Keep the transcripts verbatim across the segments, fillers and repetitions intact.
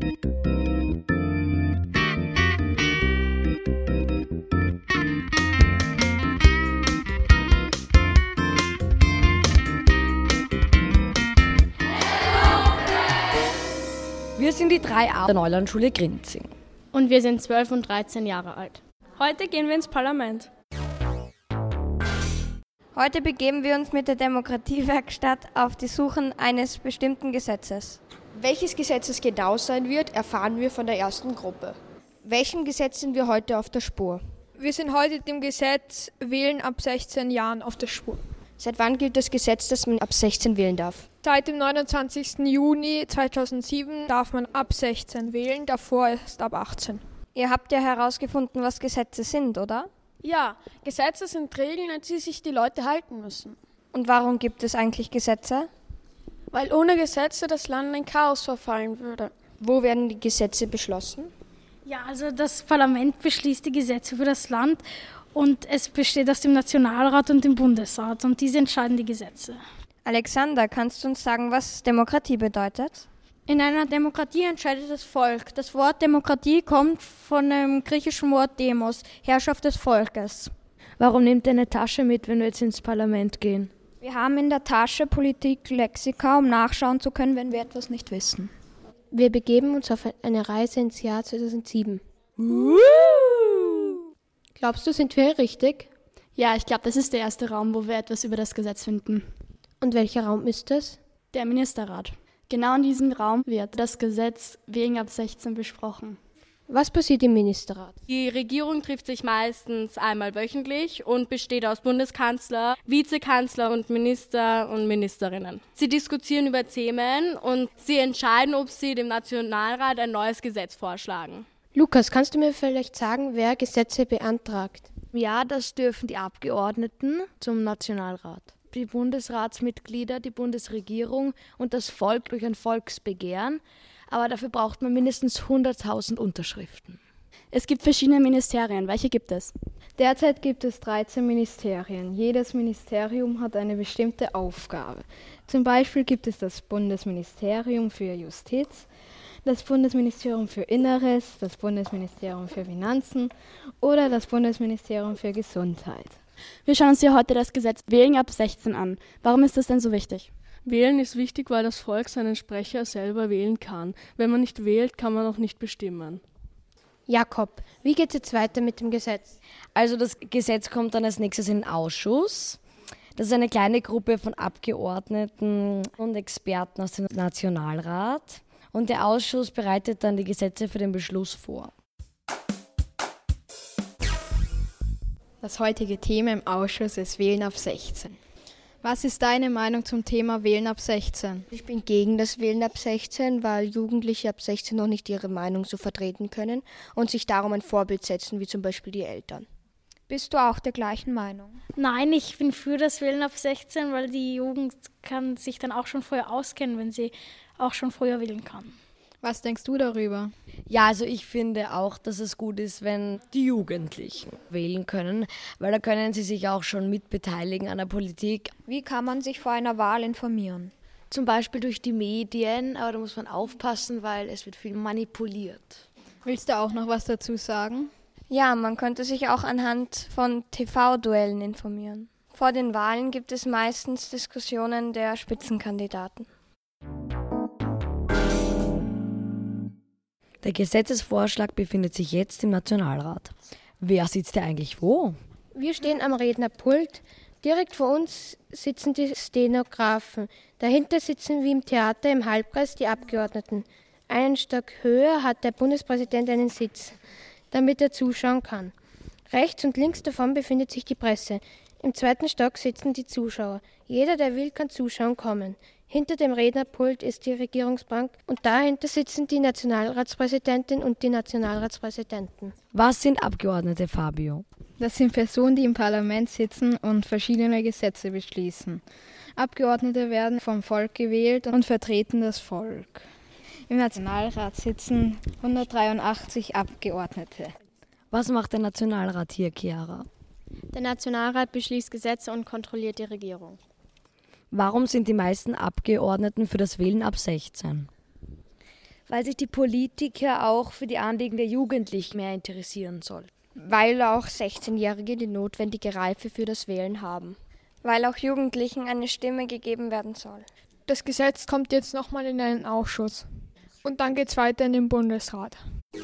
Wir sind die drei A der Neulandschule Grinzing. Und wir sind zwölf und dreizehn Jahre alt. Heute gehen wir ins Parlament. Heute begeben wir uns mit der Demokratiewerkstatt auf die Suche eines bestimmten Gesetzes. Welches Gesetz es genau sein wird, erfahren wir von der ersten Gruppe. Welchem Gesetz sind wir heute auf der Spur? Wir sind heute dem Gesetz Wählen ab sechzehn Jahren auf der Spur. Seit wann gilt das Gesetz, dass man ab sechzehn wählen darf? Seit dem neunundzwanzigsten Juni zweitausendsieben darf man ab sechzehn wählen, davor erst ab achtzehn. Ihr habt ja herausgefunden, was Gesetze sind, oder? Ja, Gesetze sind Regeln, an die sich die Leute halten müssen. Und warum gibt es eigentlich Gesetze? Weil ohne Gesetze das Land in Chaos verfallen würde. Wo werden die Gesetze beschlossen? Ja, also das Parlament beschließt die Gesetze für das Land und es besteht aus dem Nationalrat und dem Bundesrat und diese entscheiden die Gesetze. Alexander, kannst du uns sagen, was Demokratie bedeutet? In einer Demokratie entscheidet das Volk. Das Wort Demokratie kommt von dem griechischen Wort Demos, Herrschaft des Volkes. Warum nehmt ihr eine Tasche mit, wenn wir jetzt ins Parlament gehen? Wir haben in der Tasche Politik-Lexika, um nachschauen zu können, wenn wir etwas nicht wissen. Wir begeben uns auf eine Reise ins Jahr zweitausendsieben. Uh! Glaubst du, sind wir richtig? Ja, ich glaube, das ist der erste Raum, wo wir etwas über das Gesetz finden. Und welcher Raum ist das? Der Ministerrat. Genau in diesem Raum wird das Gesetz Wählen ab sechzehn besprochen. Was passiert im Ministerrat? Die Regierung trifft sich meistens einmal wöchentlich und besteht aus Bundeskanzler, Vizekanzler und Minister und Ministerinnen. Sie diskutieren über Themen und sie entscheiden, ob sie dem Nationalrat ein neues Gesetz vorschlagen. Lukas, kannst du mir vielleicht sagen, wer Gesetze beantragt? Ja, das dürfen die Abgeordneten zum Nationalrat. Die Bundesratsmitglieder, die Bundesregierung und das Volk durch ein Volksbegehren. Aber dafür braucht man mindestens hunderttausend Unterschriften. Es gibt verschiedene Ministerien. Welche gibt es? Derzeit gibt es dreizehn Ministerien. Jedes Ministerium hat eine bestimmte Aufgabe. Zum Beispiel gibt es das Bundesministerium für Justiz, das Bundesministerium für Inneres, das Bundesministerium für Finanzen oder das Bundesministerium für Gesundheit. Wir schauen uns hier heute das Gesetz Wählen ab sechzehn an. Warum ist das denn so wichtig? Wählen ist wichtig, weil das Volk seinen Sprecher selber wählen kann. Wenn man nicht wählt, kann man auch nicht bestimmen. Jakob, wie geht es jetzt weiter mit dem Gesetz? Also das Gesetz kommt dann als nächstes in den Ausschuss. Das ist eine kleine Gruppe von Abgeordneten und Experten aus dem Nationalrat. Und der Ausschuss bereitet dann die Gesetze für den Beschluss vor. Das heutige Thema im Ausschuss ist Wählen ab sechzehn. Was ist deine Meinung zum Thema Wählen ab sechzehn? Ich bin gegen das Wählen ab sechzehn, weil Jugendliche ab sechzehn noch nicht ihre Meinung so vertreten können und sich darum ein Vorbild setzen, wie zum Beispiel die Eltern. Bist du auch der gleichen Meinung? Nein, ich bin für das Wählen ab sechzehn, weil die Jugend kann sich dann auch schon früher auskennen, wenn sie auch schon früher wählen kann. Was denkst du darüber? Ja, also ich finde auch, dass es gut ist, wenn die Jugendlichen wählen können, weil da können sie sich auch schon mitbeteiligen an der Politik. Wie kann man sich vor einer Wahl informieren? Zum Beispiel durch die Medien, aber da muss man aufpassen, weil es wird viel manipuliert. Willst du auch noch was dazu sagen? Ja, man könnte sich auch anhand von T V-Duellen informieren. Vor den Wahlen gibt es meistens Diskussionen der Spitzenkandidaten. Der Gesetzesvorschlag befindet sich jetzt im Nationalrat. Wer sitzt denn eigentlich wo? Wir stehen am Rednerpult. Direkt vor uns sitzen die Stenografen. Dahinter sitzen wie im Theater im Halbkreis die Abgeordneten. Einen Stock höher hat der Bundespräsident einen Sitz, damit er zuschauen kann. Rechts und links davon befindet sich die Presse. Im zweiten Stock sitzen die Zuschauer. Jeder, der will, kann zuschauen kommen. Hinter dem Rednerpult ist die Regierungsbank und dahinter sitzen die Nationalratspräsidentin und die Nationalratspräsidenten. Was sind Abgeordnete, Fabio? Das sind Personen, die im Parlament sitzen und verschiedene Gesetze beschließen. Abgeordnete werden vom Volk gewählt und vertreten das Volk. Im Nationalrat sitzen hundertdreiundachtzig Abgeordnete. Was macht der Nationalrat hier, Chiara? Der Nationalrat beschließt Gesetze und kontrolliert die Regierung. Warum sind die meisten Abgeordneten für das Wählen ab sechzehn? Weil sich die Politiker auch für die Anliegen der Jugendlichen mehr interessieren sollen. Weil auch sechzehnjährige die notwendige Reife für das Wählen haben. Weil auch Jugendlichen eine Stimme gegeben werden soll. Das Gesetz kommt jetzt nochmal in einen Ausschuss. Und dann geht es weiter in den Bundesrat.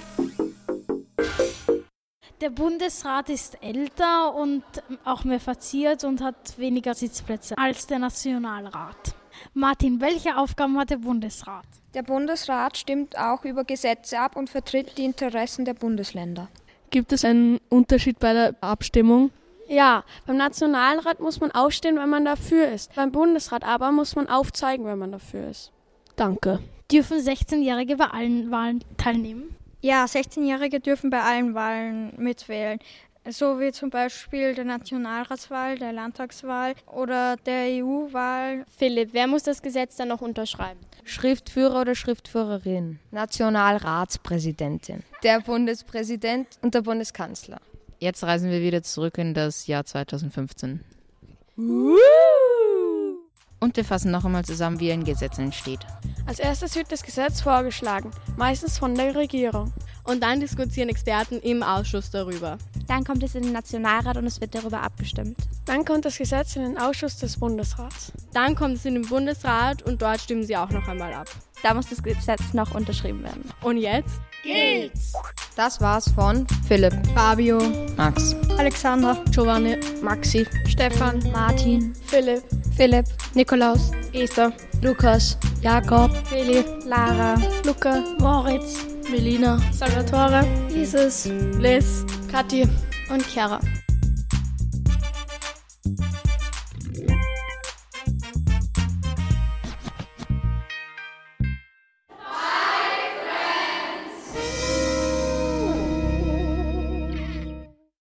Der Bundesrat ist älter und auch mehr verziert und hat weniger Sitzplätze als der Nationalrat. Martin, welche Aufgaben hat der Bundesrat? Der Bundesrat stimmt auch über Gesetze ab und vertritt die Interessen der Bundesländer. Gibt es einen Unterschied bei der Abstimmung? Ja, beim Nationalrat muss man aufstehen, wenn man dafür ist. Beim Bundesrat aber muss man aufzeigen, wenn man dafür ist. Danke. Dürfen sechzehnjährige bei allen Wahlen teilnehmen? Ja, sechzehnjährige dürfen bei allen Wahlen mitwählen. So wie zum Beispiel der Nationalratswahl, der Landtagswahl oder der E U-Wahl. Philipp, wer muss das Gesetz dann noch unterschreiben? Schriftführer oder Schriftführerin, Nationalratspräsidentin, der Bundespräsident und der Bundeskanzler. Jetzt reisen wir wieder zurück in das Jahr zweitausendfünfzehn. Uh. Und wir fassen noch einmal zusammen, wie ein Gesetz entsteht. Als erstes wird das Gesetz vorgeschlagen, meistens von der Regierung. Und dann diskutieren Experten im Ausschuss darüber. Dann kommt es in den Nationalrat und es wird darüber abgestimmt. Dann kommt das Gesetz in den Ausschuss des Bundesrats. Dann kommt es in den Bundesrat und dort stimmen sie auch noch einmal ab. Da muss das Gesetz noch unterschrieben werden. Und jetzt geht's! Das war's von Philipp, Fabio, Max, Alexandra, Giovanni, Maxi, Stefan, Martin, Philipp, Philipp, Nikolaus, Esther, Lukas, Jakob, Feli, Lara, Luca, Moritz, Melina, Salvatore, Jesus, Liz, Kathi und Chiara.